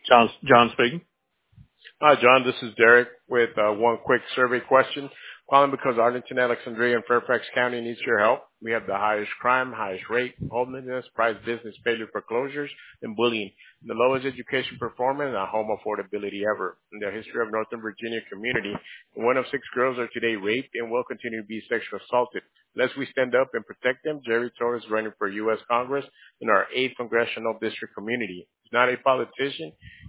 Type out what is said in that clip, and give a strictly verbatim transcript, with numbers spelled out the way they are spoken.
John, John speaking. Hi, John. This is Derek with uh, one quick survey question. Calling because Arlington, Alexandria, and Fairfax County needs your help. We have the highest crime, highest rate, homelessness, price business failure foreclosures, and bullying, and the lowest education performance and home affordability ever. In the history of Northern Virginia community, one of six girls are today raped and will continue to be sexually assaulted. Unless we stand up and protect them, Jerry Torres is running for U S Congress in our eighth congressional district community. He's not a politician.